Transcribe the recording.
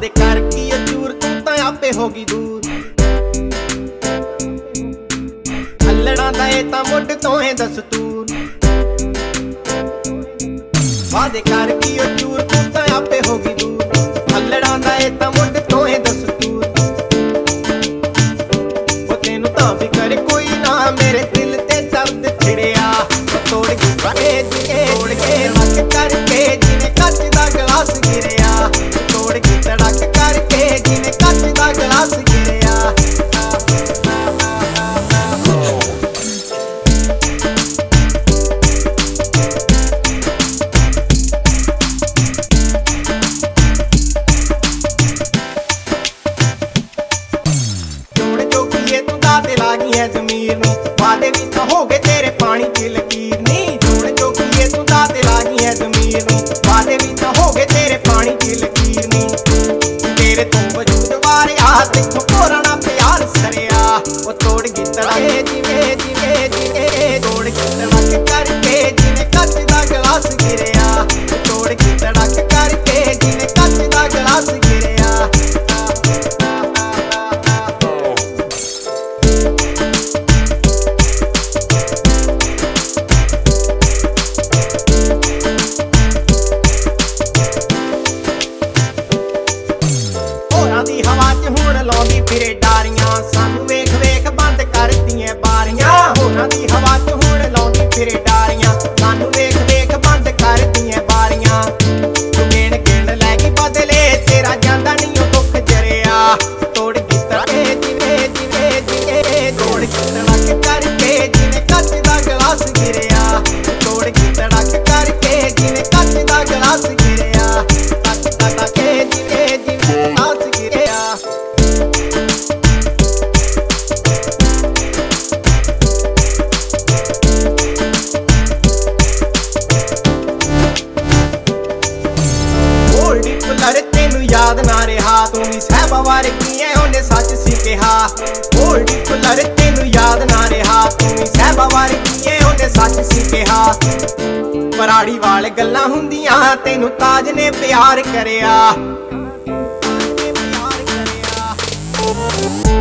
ਵਾਦੇ ਕਰ ਕੀ ਚੂਰ ਤੂੰ ਤਾਂ ਆਪੇ ਹੋ ਗਈ ਦੂਰ ਹੱਲੜਾਂ ਦਾ ਇਹ ਤਾਂ ਮੁੱਢ ਤੋਂ ਹੈ ਦਸਤੂਰ ਵਾਦੇ ਕਰ ਕੀ ਚੂਰ ਤੂੰ ਤਾਂ ਆਪੇ ਹੋ ਗਈ ਦੂਰ ਹੱਲੜਾਂ ਦਾ ਇਹ ਤਾਂ ਮੁੱਢ ਤੋਂ ਹੈ ਦਸਤੂਰ ਉਹ ਤੈਨੂੰ ਤਾਂ ਫਿਕਰ ਕੋਈ ਨਾ ਮੇਰੇ ਦਿਲ ਤੇ ਦਰਦ ਛਿੜਿਆ ਤੋੜ ਕੇ ਤੋੜ ਕੇ ਮੱਕ ਕਰਕੇ ਜਿਵੇਂ ਕੱਚ ਦਾ ਗਲਾਸ ਗਿਰਿਆ ਤੋੜ ਕੇ ਧੜਕ ਕਰਕੇ ਜਿਵੇਂ ਕੱਚ ਦਾ ਗਲਾਸ ਗਿਰਿਆ ਜੋੜ ਜੋਗੀਏ ਤੂੰ ਦਾਤੇ ਲਾਗੀ ਹੈ ਜ਼ਮੀਰ ਨੀ ਵਾਦੇ ਵੀ ਤਾਂ ਹੋ ਗਏ ਤੇਰੇ ਪਾਣੀ ਚ ਲਕੀਰ ਨੀ ਜੋੜ ਜੋਗੀਏ ਤੂੰ ਦਾਤੇ ਲਾਗੀ ਹੈ ਜ਼ਮੀਰ ਨੀ ਵਾਦੇ ਵੀ ਤਾਂ ਹੋ ਗਏ ਤੇਰੇ ਪਾਣੀ ਚ ਲਕੀਰ ਨੀ ਤੇਰੇ ਤੋਂ ਵਜੂਦ ਵਾਰਿਆ ਤੈਨੂੰ ਕੋਰਣਾ ਪਿਆਰ ਸਰਿਆ ਉਹ ਤੋੜ ਗਈ ਤੜਕੇ ਜਿਵੇਂ ਜਿਵੇਂ ਜਿਵੇਂ ਤੋੜ ਗਈ ਤੜਕ ਕਰਕੇ ਜਿਵੇਂ ਕੱਚ ਦਾ ਗਲਾਸ ਗਿਰਿਆ ਤੋੜ ਗਈ ਤੜਕ ਕਰਕੇ ਜਿਵੇਂ ਕੱਚ ਦਾ ਗਲਾਸ ਗਿਰਿਆ ਹੋਰਾਂ ਦੀ ਹਵਾ 'ਚ ਹੁਣ ਲਾਉਂਦੀ ਫਿਰੇ ਡਾਰੀਆਂ ਸਾਨੂੰ ਵੇਖ ਵੇਖ ਬੰਦ ਕਰਦੀਆਂ ਬਾਰੀਆਂ ਹੋਰਾਂ ਦੀ ਹਵਾ 'ਚ ਹੁਣ ਲਾਉਂਦੀ ਫਿਰੇ ਡਾਰੀਆਂ ਸਾਨੂੰ ਵੇਖ ਵੇਖ ਬੰਦ ਕਰਦੀਆਂ ਬਾਰੀਆਂ ਤੂੰ ਗਿਣ ਗਿਣ ਲੈ ਗਈ ਬਦਲੇ ਤੇਰਾ ਜਾਂਦਾ ਨਹੀਂ ਉਹ ਦੁੱਖ ਜਰਿਆ ਤੋੜ ਗਈ ਤੜਕੇ ਜਿਵੇਂ ਜਿਵੇਂ ਜਿਵੇਂ ਤੋੜ ਗਈ ਤੜਕ ਕਰਕੇ ਜਿਵੇਂ ਕੱਚ ਦਾ ਗਲਾਸ ਗਿਰਿਆ ਤੋੜ ਗਈ ਤੜਕ ਕਰਕੇ ਜਿਵੇਂ ਕੱਚ ਦਾ ਗਲਾਸ ਗਿਰਿਆ ਕੱਚ ਦਾ ਕਰਕੇ ਜਿਵੇਂ ਜਿਵੇਂ ਗਲਾਸ ਗਿਰਿਆ ਗੋਲਡੀ ਪੁੱਲਰ ਤੈਨੂੰ ਯਾਦ ਨਾ ਰਿਹਾ ਤੂੰ ਵੀ ਸਹਿਬਾ ਵਰਗੀ ਐ ਉਹਨੇ ਸੱਚ ਸੀ ਕਿਹਾ ਗੋਲਡੀ ਪੁੱਲਰ ਤੈਨੂੰ ਯਾਦ ਨਾ ਰਿਹਾ ਤੂੰ ਵੀ ਸਹਿਬਾ ਵਰਗੀ ਐ ਉਹਨੇ ਸੱਚ ਸੀ ਕਿਹਾ ਪਰਾੜੀ ਵਾਲ ਗੱਲਾਂ ਹੁੰਦੀਆਂ ਤੈਨੂੰ ਤਾਜ ਨੇ ਪਿਆਰ ਕਰਿਆ